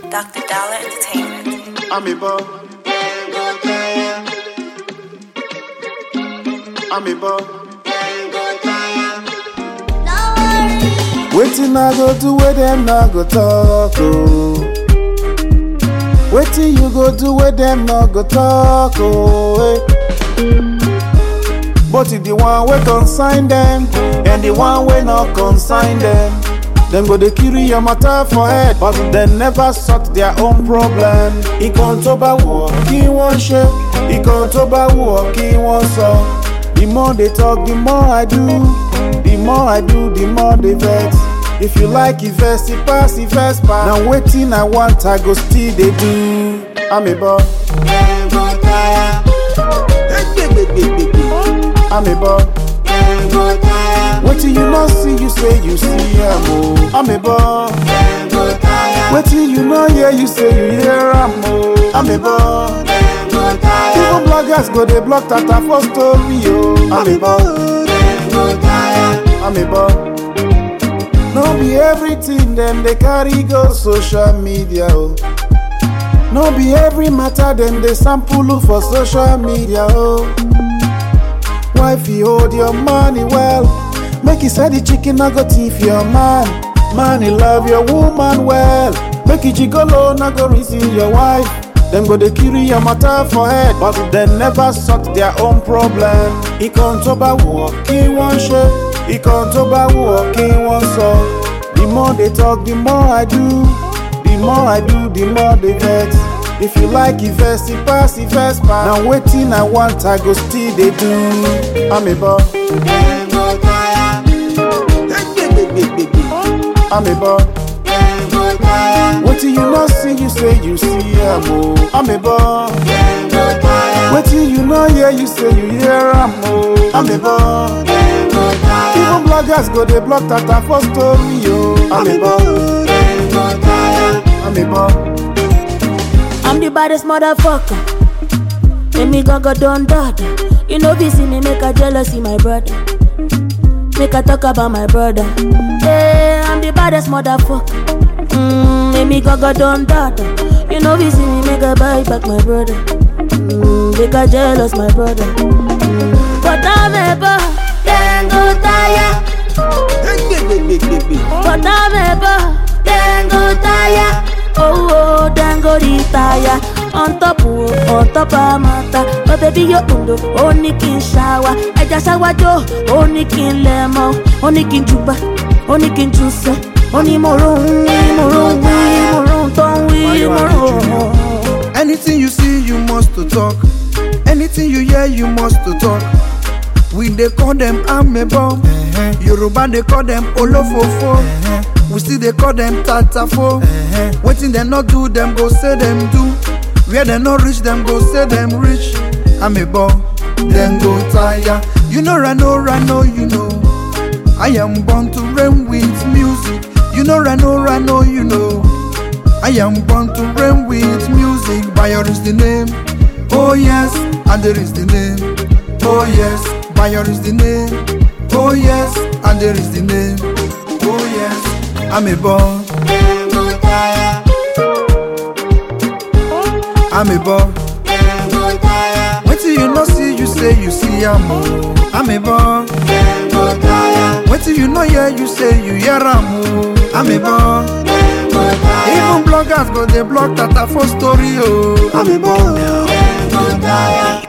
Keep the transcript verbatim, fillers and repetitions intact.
Doctor Dollar Entertainment. I'm a ball. I'm a ball. Waiting I go do where them I go talk oh. Waiting you go do where them not go talk oh. Eh. But it's the one we consign them and the one we not consign them. Them go they carry your matter for head, but they never sort their own problem. He can't over walk, he won't share. He can't over walk, he won't solve. The more they talk, the more I do. The more I do, the more they vex. If you like it first, it pass, it first pass. Now waiting I want, I go still they do. I'm a ball. I'm a ball. Waiting you not see, you say you see I'm oh. I'm a ball. Waiting you not hear, you say you hear I'm oh. I'm a ball. Even bloggers go they block that for story oh. I'm a ball. I'm a ball. No be everything them they carry go social media oh. No be every matter them they sample look for social media oh. Wifey hold your money well. Make it say the chicken not go thief your man. Man he love your woman well. Make it gigolo not go receive your wife. Them go they carry your matter for head, but they never sort their own problem. He can't over walk, he won't share. He can't over walk, he won't solve. The more they talk, the more I do. The more I do, the more they vex. If you like it first, it pass, it first pass. Now waiting I want, I go still they do. I'm a ball. I'm a ball. Waiting you not see, you say you see I'm oh. I'm a ball. Waiting you not hear, you say you hear I'm oh. I'm a ball. Even bloggers go they block that for story oh. I'm a ball. I'm a ball. I'm the baddest motherfucker. Make me go go down daughter. You know this me make a jealousy my brother. Make a talk about my brother. Hey, I'm the baddest motherfucker. Mm, make me go go down daughter. You know this me make a buy back my brother. Mm, make a jealous my brother. Mm. But I'm a boy, then go tire. But I'm a boy, then go tire. Oh, oh, then go retire. On top, oh, on top of matter. But baby, you undo, only kin shower. I just shower Joe, only kin lemon, only kin chupa, only kin juice, only moron, moron, moron, don't we, moron. Anything you see, you must to talk. Anything you hear, you must to talk. We they call them amebo. Uh-huh. Yoruba they call them olofofo. Uh-huh. We still they call them tatafo. Uh-huh. Waiting they not do them go say them do. Where they not reach them go say them rich. Amebo, then go tire. You know I know I know you know. I am born to reign with music. You know I know I know you know. I am born to reign with music. Bayer is the name. Oh yes, and there is the name. Oh yes, Bayer is the name. Oh yes, and there is the name. Oh yes, I'm a ball. I'm a ball. Wait till you not see, you say you see I'm oh. I'm a ball. Wait till you not hear, you say you hear I'm oh. I'm a ball. Even bloggers go they block that for story oh. I'm a ball.